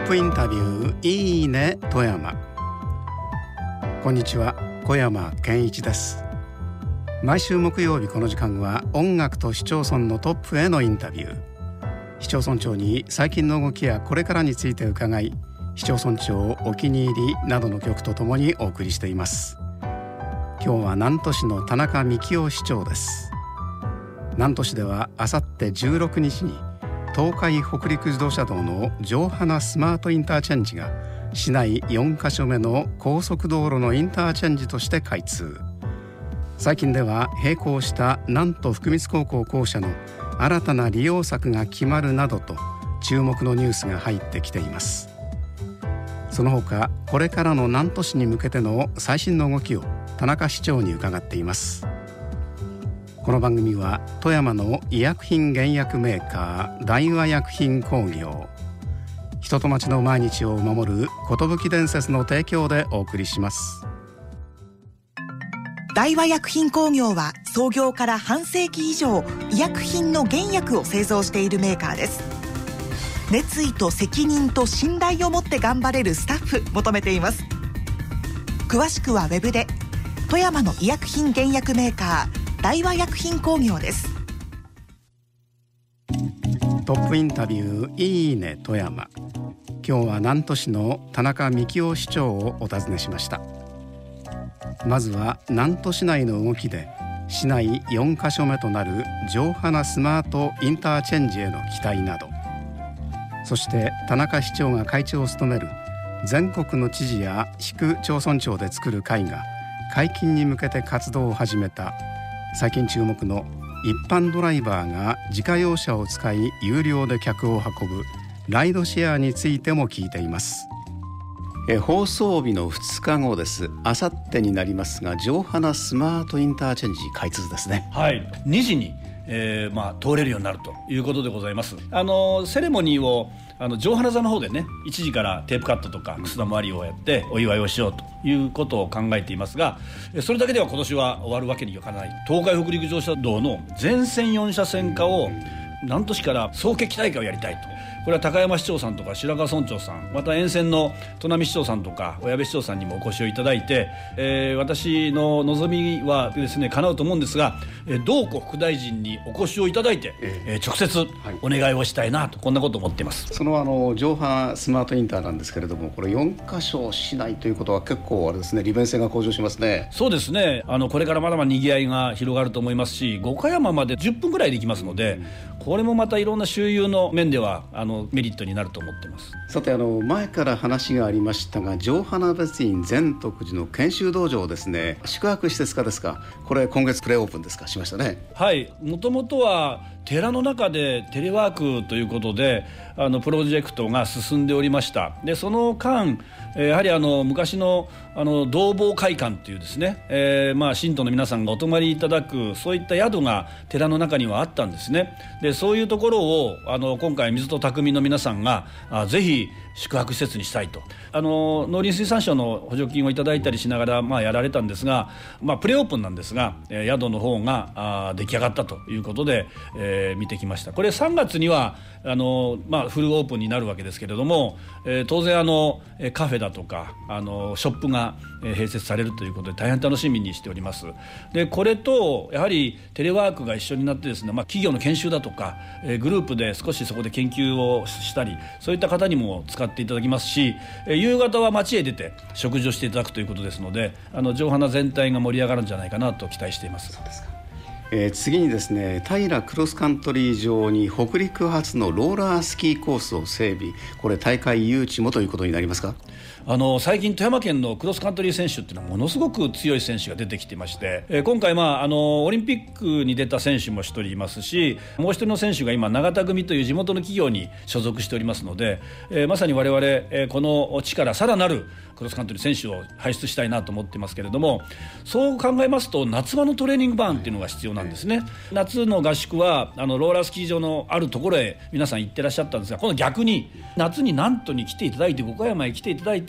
プインタビューいいね富山。こんにちは、小山健一です。毎週木曜日この時間は音楽と市町村のトップへのインタビュー。市町村長に最近の動きやこれからについて伺い、市町村長お気に入りなどの曲とともにお送りしています。今日は南砺市の田中幹夫市長です。南砺市ではあさって16日に東海北陸自動車道の城原スマートインターチェンジが市内4カ所目の高速道路のインターチェンジとして開通。最近では並行した南砺福光高校校舎の新たな利用策が決まるなどと注目のニュースが入ってきています。その他これからの南砺市に向けての最新の動きを田中市長に伺っています。この番組は富山の医薬品原薬メーカー大和薬品工業、人と町の毎日を守る寿伝説の提供でお送りします。 大和薬品工業は創業から半世紀以上医薬品の原薬を製造しているメーカーです。熱意と責任と信頼を持って頑張れるスタッフ求めています。詳しくはウェブで富山の医薬品原薬メーカー大和薬品工業です。 トップインタビューいいね富山。今日は南砺市の田中幹夫市長をお尋ねしました。まずは南砺市内の動きで市内4カ所目となる城原スマートインターチェンジへの期待など、そして田中市長が会長を務める全国の知事や市区町村長で作る会が解禁に向けて活動を始めた最近注目の一般ドライバーが自家用車を使い有料で客を運ぶライドシェアについても聞いています。放送日の2日後です。あさってになりますが城原スマートインターチェンジ開通ですね。 はい、2時に、通れるようになるということでございます。セレモニーを城原座の方でね、1時からテープカットとかくす玉割りをやってお祝いをしようということを考えていますが、それだけでは今年は終わるわけにはいかない。東海北陸自動車道の全線4車線化を南砺市から総決起大会をやりたいと。これは高山市長さんとか白川村長さん、また沿線の砺波市長さんとか小矢部市長さんにもお越しをいただいて、私の望みはですね叶うと思うんですが、同子副大臣にお越しをいただいて、直接お願いをしたいなと、こんなことを思っています。 その城原スマートインターなんですけれども、これ4カ所市内ということは結構あれですね、利便性が向上しますね。 そうですね、これからまだまだ賑わいが広がると思いますし、五箇山まで10分ぐらいで行きますので、これもまたいろんな周遊の面ではメリットになると思っています。 さて前から話がありましたが、城原別院善徳寺の研修道場ですね、宿泊施設化ですか、これ今月プレオープンですか、しましたね。 はい、もともとは寺の中でテレワークということでプロジェクトが進んでおりました。でその間やはり昔の同房会館というですね、信徒の皆さんがお泊まりいただくそういった宿が寺の中にはあったんですね。でそういうところを今回水戸匠の皆さんがぜひ宿泊施設にしたいと農林水産省の補助金をいただいたりしながらやられたんですが、プレオープンなんですが宿の方が出来上がったということで、見てきました。これ3月にはフルオープンになるわけですけれども、当然カフェだとかショップが併設されるということで大変楽しみにしております。でこれとやはりテレワークが一緒になってですね、企業の研修だとかグループで少しそこで研究をしたり、そういった方にも使っていただきますし、夕方は街へ出て食事をしていただくということですので、城原全体が盛り上がるんじゃないかなと期待しています。 そうですか。次にですね、平クロスカントリー場に北陸初のローラースキーコースを整備、これ大会誘致もということになりますか。 最近富山県のクロスカントリー選手っていうのはものすごく強い選手が出てきていまして、今回オリンピックに出た選手も一人いますし、もう一人の選手が今永田組という地元の企業に所属しておりますので、まさに我々、この地からさらなるクロスカントリー選手を輩出したいなと思ってますけれども、そう考えますと夏場のトレーニングバーンっていうのが必要なんですね。夏の合宿はローラースキー場のあるところへ皆さん行ってらっしゃったんですが、今度逆に夏に南砺に来ていただいて、五箇山へ来ていただいて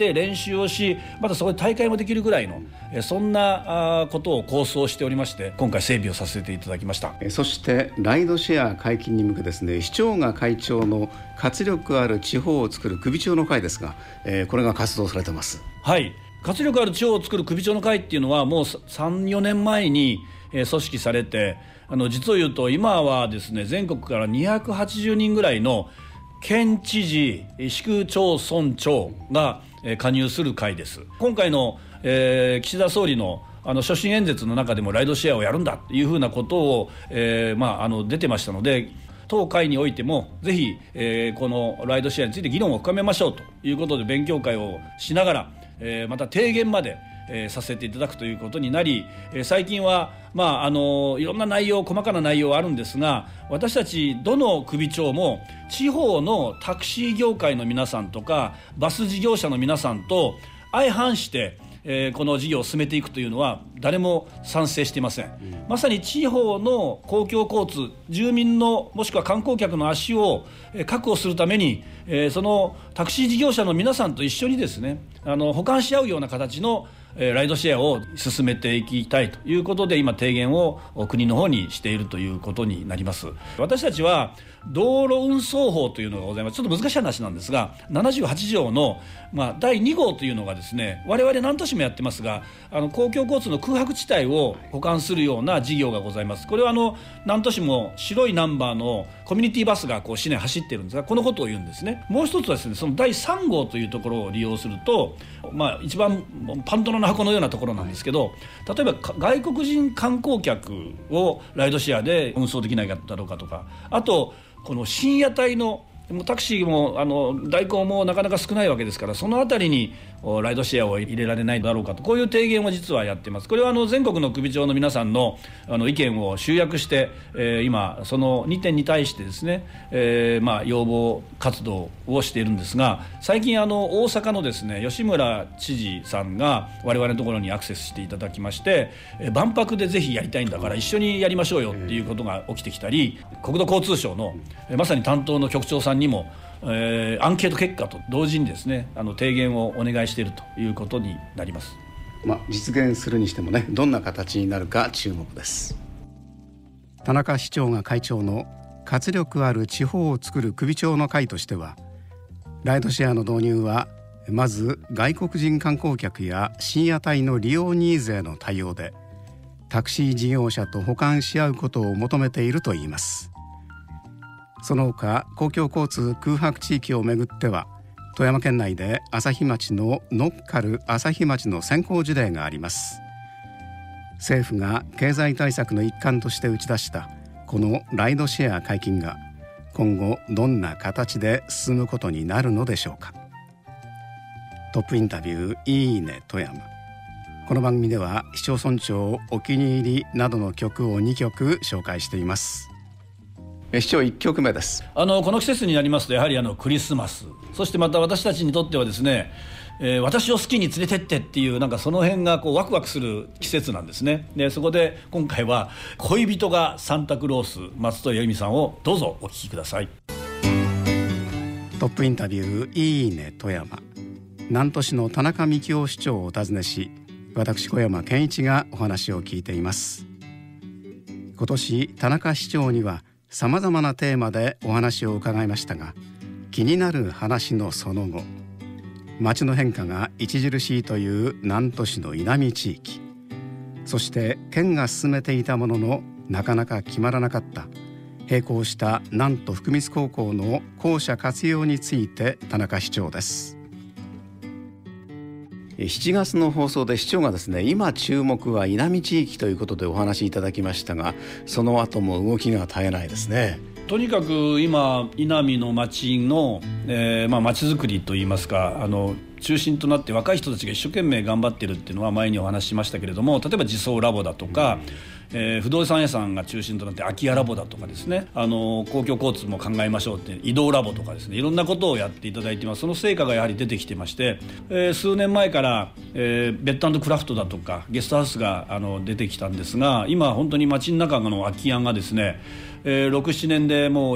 で練習をし、またそこで大会もできるぐらいのそんなことを構想しておりまして、今回整備をさせていただきました。 そしてライドシェア解禁に向けですね、市長が会長の活力ある地方を作る首長の会ですが、これが活動されてます。 はい、活力ある地方を作る首長の会っていうのはもう 3,4 年前に組織されて、実を言うと今はですね、全国から280人ぐらいの県知事、市区町村長が加入する会です。今回の、岸田総理の所信演説の中でもライドシェアをやるんだというふうなことを、出てましたので、当会においてもぜひ、このライドシェアについて議論を深めましょうということで勉強会をしながら、また提言までさせていただくということになり、最近はいろんな内容、細かな内容はあるんですが、私たちどの首長も地方のタクシー業界の皆さんとかバス事業者の皆さんと相反して、この事業を進めていくというのは誰も賛成していません。まさに地方の公共交通、住民のもしくは観光客の足を確保するために、そのタクシー事業者の皆さんと一緒にですね、補完し合うような形のライドシェアを進めていきたいということで、今提言を国の方にしているということになります。私たちは道路運送法というのがございます。ちょっと難しい話なんですが、78条の、第2号というのがですね、我々何都市もやってますが、公共交通の空白地帯を補完するような事業がございます。これは何都市も白いナンバーのコミュニティバスが市内走っているんですが、このことを言うんですね。もう一つはですね、その第3号というところを利用すると、一番パンドラの箱のようなところなんですけど、例えば外国人観光客をライドシェアで運送できないかだろうかとか、あとこの深夜帯のタクシーも代行もなかなか少ないわけですから、そのあたりにライドシェアを入れられないだろうかと、こういう提言を実はやっています。これは全国の首長の皆さんの意見を集約して、今その2点に対してですね、要望活動をしているんですが、最近大阪のですね、吉村知事さんが我々のところにアクセスしていただきまして、万博でぜひやりたいんだから一緒にやりましょうよっていうことが起きてきたり、国土交通省のまさに担当の局長さんにもアンケート結果と同時にですね、提言をお願いしているということになります。 実現するにしてもね、どんな形になるか注目です。田中市長が会長の活力ある地方を作る首長の会としては、ライドシェアの導入はまず外国人観光客や深夜帯の利用ニーズへの対応で、タクシー事業者と補完し合うことを求めているといいます。その他、公共交通空白地域をめぐっては、富山県内で朝日町のノッカル朝日町の先行事例があります。政府が経済対策の一環として打ち出したこのライドシェア解禁が今後どんな形で進むことになるのでしょうか。トップインタビューいいね富山。この番組では市町村長お気に入りなどの曲を2曲紹介しています。市長1曲目です。 この季節になりますとやはりクリスマス、そしてまた私たちにとってはですね、私を好きに連れてってっていう、なんかその辺がワクワクする季節なんですね。でそこで今回は恋人がサンタクロース、松任谷由実さんをどうぞお聴きください。 トップインタビューいいね富山。南砺市の田中幹夫市長をお訪ねし、私小山健一がお話を聞いています。今年田中市長にはさまざまなテーマでお話を伺いましたが、気になる話のその後、街の変化が著しいという南砺市の稲美地域、そして県が進めていたもののなかなか決まらなかった並行した南砺福光高校の校舎活用について田中市長です。7月の放送で市長がですね、今注目は稲美地域ということでお話しいただきましたが、その後も動きが絶えないですね。 とにかく今稲美の町の、町づくりといいますか、中心となって若い人たちが一生懸命頑張っているっていうのは前にお話ししましたけれども、例えば自走ラボだとか、 不動産屋さんが中心となって空き家ラボだとかですね、公共交通も考えましょうって移動ラボとかですね、いろんなことをやっていただいています。その成果がやはり出てきてまして、数年前から、ベッド&クラフトだとかゲストハウスが出てきたんですが、今本当に街の中の空き家がですね、6、7年でもう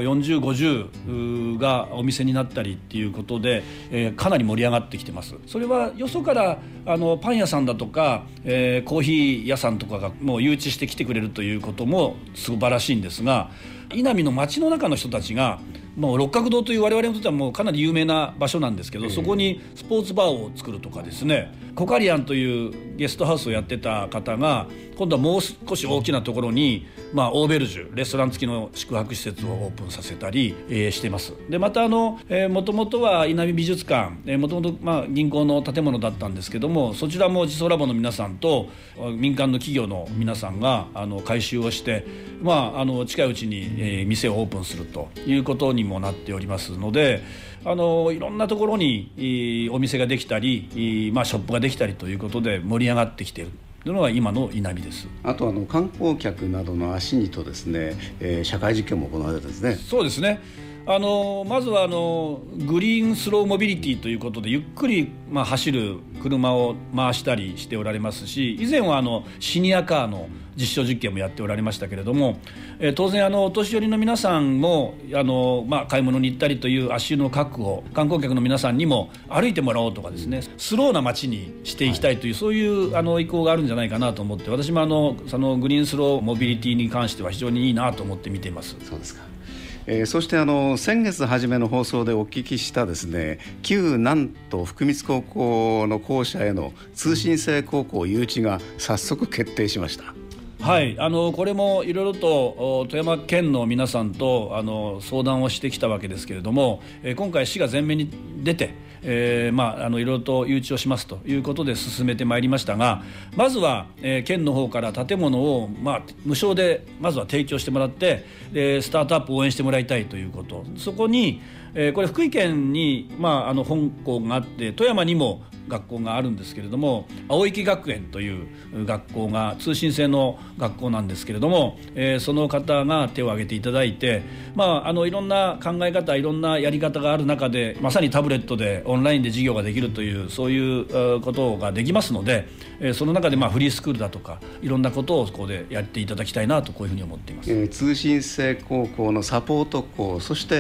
40、50がお店になったりっていうことで、かなり盛り上がってきてます。それはよそからパン屋さんだとか、コーヒー屋さんとかがもう誘致してきてくれるということも素晴らしいんですが、伊波の街の中の人たちがもう六角堂という我々にとってはもうかなり有名な場所なんですけど、そこにスポーツバーを作るとかですね、コカリアンというゲストハウスをやってた方が今度はもう少し大きなところに、オーベルジュレストラン付きの宿泊施設をオープンさせたり、しています。でまたもともとは伊波美術館、もともと銀行の建物だったんですけども、そちらも自走ラボの皆さんと民間の企業の皆さんが改修をして、近いうちに、店をオープンするということにもなっておりますので、いろんなところにお店ができたり、ショップができたりということで盛り上がってきているというのが今の伊波です。 あと観光客などの足にとですね、社会実験も行われてですね。 そうですね。まずはグリーンスローモビリティということでゆっくり走る車を回したりしておられますし、以前はシニアカーの実証実験もやっておられましたけれども、当然お年寄りの皆さんも買い物に行ったりという足の確保、観光客の皆さんにも歩いてもらおうとかですね、スローな街にしていきたいという、そういう意向があるんじゃないかなと思って、私もそのグリーンスローモビリティに関しては非常にいいなと思って見ています。 そうですか。そして先月初めの放送でお聞きしたですね、旧南都福光高校の校舎への通信制高校誘致が早速決定しました。 はい、これもいろいろと富山県の皆さんと相談をしてきたわけですけれども、今回市が前面に出て、いろいろと誘致をしますということで進めてまいりましたが、まずは、県の方から建物を、無償でまずは提供してもらって、スタートアップを応援してもらいたいということ、そこに、これ福井県に、本校があって富山にも学校があるんですけれども、青池学園という学校が通信制の学校なんですけれども、その方が手を挙げていただいて、いろんな考え方、いろんなやり方がある中で、まさにタブレットでオンラインで授業ができるという、そういうことができますので、その中でフリースクールだとかいろんなことをここでやっていただきたいなと、こういうふうに思っています。 通信制高校のサポート校、そして、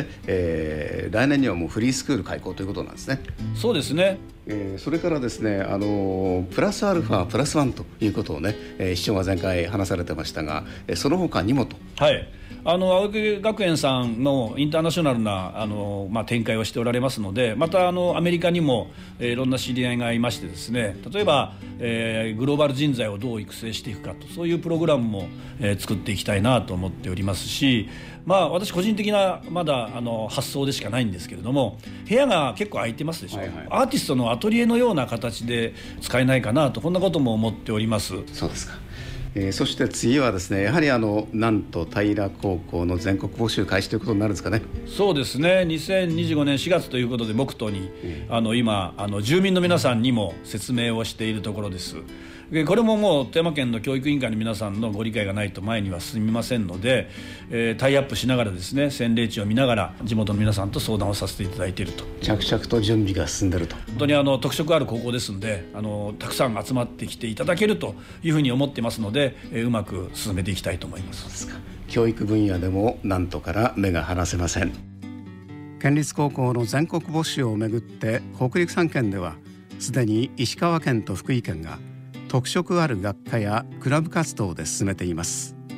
来年にはもうフリースクール開校ということなんですね。 そうですね。 それからですね、プラスアルファプラスワンということをね、市長が前回話されてましたが、その他にもと。 はい、青池学園さんのインターナショナルな展開をしておられますので、またアメリカにも、いろんな知り合いがいましてですね、例えば、グローバル人材をどう育成していくかと、そういうプログラムも、作っていきたいなと思っておりますし、私個人的なまだ発想でしかないんですけれども、部屋が結構空いてますでしょ、アーティストのアトリエのような形で使えないかなと、こんなことも思っております。 そうですか。そして次はですね、やはり南都平高校の全国募集開始ということになるんですかね。 そうですね、2025年4月ということで木刀に今住民の皆さんにも説明をしているところです。これももう富山県の教育委員会の皆さんのご理解がないと前には進みませんので、タイアップしながらですね、先例値を見ながら地元の皆さんと相談をさせていただいていると。 着々と準備が進んでいると。 本当に特色ある高校ですので、たくさん集まってきていただけるというふうに思っていますので、うまく進めていきたいと思います。 そうですか。教育分野でも南都から目が離せません。県立高校の全国募集をめぐって北陸3県ではすでに石川県と福井県が特色ある学科やクラブ活動で進めています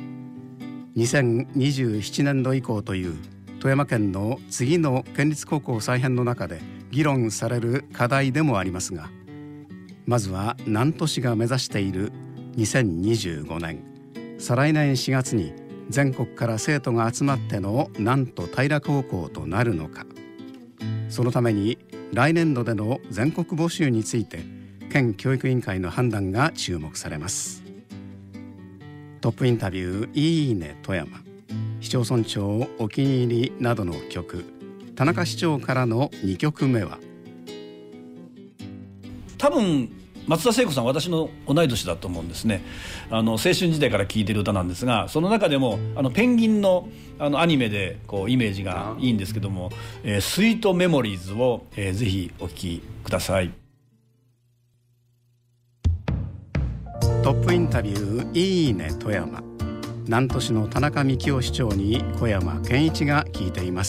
。2027年度以降という富山県の次の県立高校再編の中で議論される課題でもありますが、まずは南砺市が目指している2025年再来年4月に全国から生徒が集まっての南砺平高校となるのか、そのために来年度での全国募集について県教育委員会の判断が注目されます。トップインタビューいいね富山、市町村長お気に入りなどの曲、田中市長からの2曲目は、 多分松田聖子さん私の同い年だと思うんですね。青春時代から聴いてる歌なんですが、その中でもペンギンのアニメでこうイメージがいいんですけども、スイートメモリーズを、ぜひお聴きください。 トップインタビューいいね富山。南砺市の田中幹夫市長に小山健一が聞いています。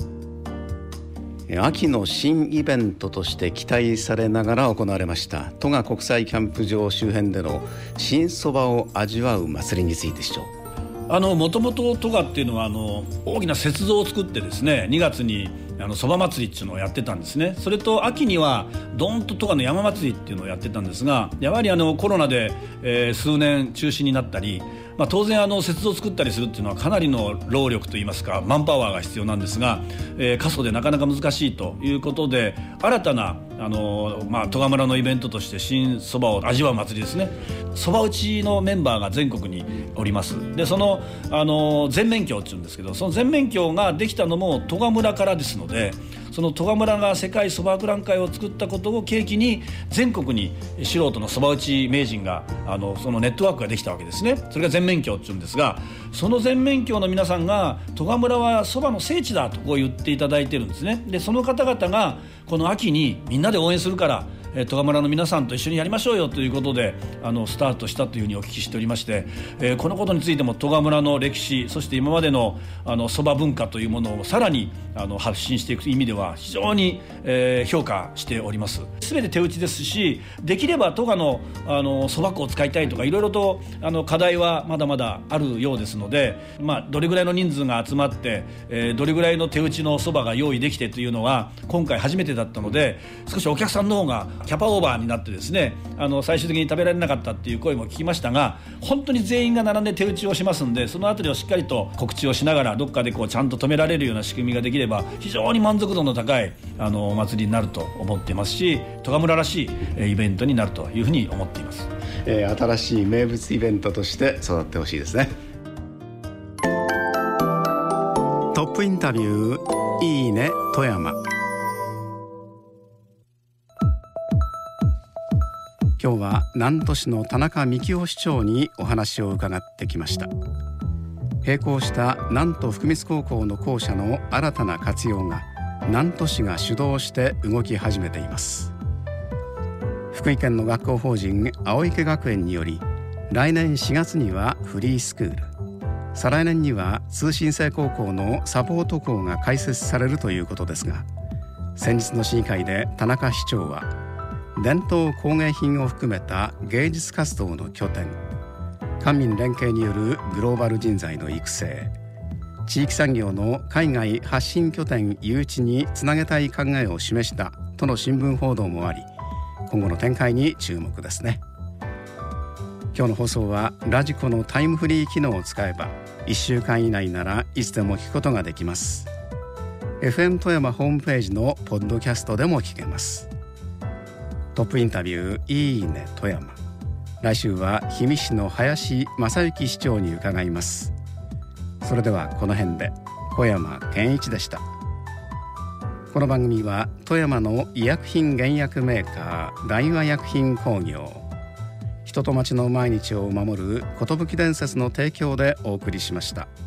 秋の新イベントとして期待されながら行われました戸賀国際キャンプ場周辺での新そばを味わう祭りについて市長。 もともと戸賀っていうのは大きな雪像を作ってですね、2月にそば祭りっていうのをやってたんですね。それと秋にはドーンと戸賀の山祭りっていうのをやってたんですが、やはりコロナで、数年中止になったり、当然雪像を作ったりするっていうのはかなりの労力といいますかマンパワーが必要なんですが、過疎でなかなか難しいということで、新たな戸賀村のイベントとして新そばを味わう祭りですね。そば打ちのメンバーが全国におります。でその全面協っていうんですけど、その全面協ができたのも戸賀村からですので、その戸賀村が世界そば博覧会を作ったことを契機に全国に素人のそば打ち名人がそのネットワークができたわけですね。それが全面協っていうんですが、その全面協の皆さんが戸賀村はそばの聖地だとこう言っていただいてるんですね。でその方々がこの秋にみんなで応援するから戸賀村の皆さんと一緒にやりましょうよということでスタートしたというふうにお聞きしておりまして、このことについても戸賀村の歴史、そして今までのそば文化というものをさらに発信していく意味では非常に、評価しております。全て手打ちですし、できれば戸賀のそば粉を使いたいとかいろいろと課題はまだまだあるようですので、どれぐらいの人数が集まって、どれぐらいの手打ちのそばが用意できてというのは今回初めてだったので、少しお客さんの方がキャパオーバーになってですね、最終的に食べられなかったっていう声も聞きましたが、本当に全員が並んで手打ちをしますんで、そのあたりをしっかりと告知をしながらどっかでちゃんと止められるような仕組みができれば非常に満足度の高いお祭りになると思っていますし、戸賀村らしいイベントになるというふうに思っています。 新しい名物イベントとして育ってほしいですね。トップインタビューいいね富山。今日は南砺市の田中幹夫市長にお話を伺ってきました。閉校した南砺福光高校の校舎の新たな活用が南砺市が主導して動き始めています。福井県の学校法人青池学園により、来年4月にはフリースクール、再来年には通信制高校のサポート校が開設されるということですが、先日の市議会で田中市長は伝統工芸品を含めた芸術活動の拠点、官民連携によるグローバル人材の育成、地域産業の海外発信拠点誘致につなげたい考えを示したとの新聞報道もあり、今後の展開に注目ですね。今日の放送はラジコのタイムフリー機能を使えば1週間以内ならいつでも聞くことができます。 FM 富山ホームページのポッドキャストでも聞けます。トップインタビューいいね富山。来週は氷見市の林正幸市長に伺います。それではこの辺で。小山健一でした。この番組は富山の医薬品原薬メーカー大和薬品工業、人と町の毎日を守る寿伝説の提供でお送りしました。